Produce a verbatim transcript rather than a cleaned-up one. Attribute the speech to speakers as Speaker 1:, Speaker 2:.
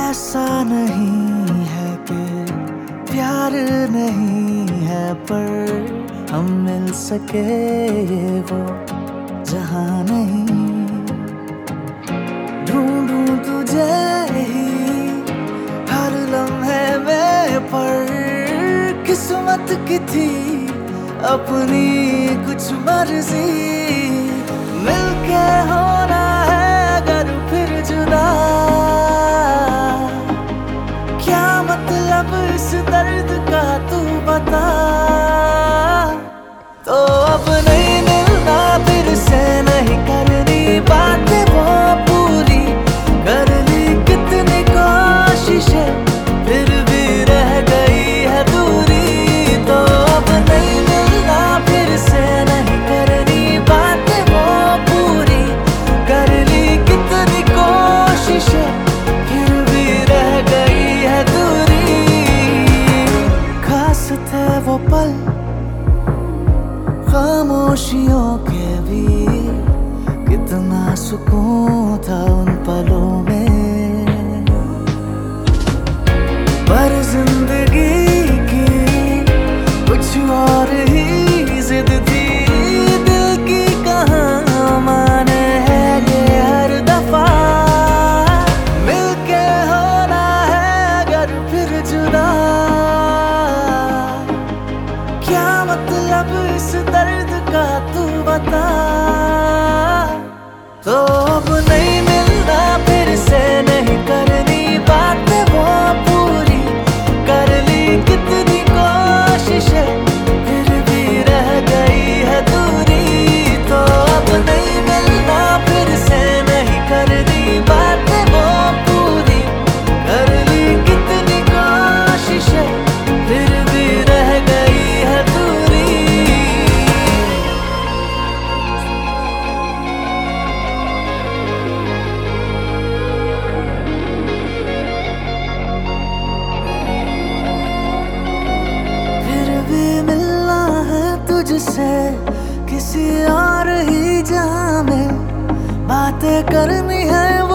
Speaker 1: ऐसा नहीं है कि प्यार नहीं है, पर हम मिल सके ये वो जहां नहीं। ढूंढूं तुझे ही हर लम्हे में, पर किस्मत की थी अपनी कुछ मर्जी। मिलके होना है अगर फिर जुदा, क्या मतलब इस दर्द का तू बता। तो अब नहीं मिलना फिर से, नहीं करनी बातें वो पूरी। कर ली कितनी कोशिशें फिर भी रह गई है दूरी। तो अब नहीं मिलना फिर से, नहीं करनी बातें वो पूरी। कर ली कितनी कोशिशें फिर भी रह गई है दूरी। खास थे वो पल खामोशियों के भी, कितना सुकून था उन पलों में। पर जिंदगी की कुछ और ही जिद थी, दिल की कहाँ माने है ये हर दफा। मिलके होना है अगर फिर जुदा, क्या मतलब इस दर्द का तू बता। तो अब नहीं मिलना फिर से, नहीं करनी बातें वो पूरी। कर ली कितनी कोशिशें फिर भी रह गई है दूरी। तो अब नहीं मिलना फिर से, नहीं करनी बातें वो पूरी। कर ली कितनी कोशिशें फिर भी रह गई है दूरी। मिलना है तुझसे किसी और ही जहां में, बातें करनी है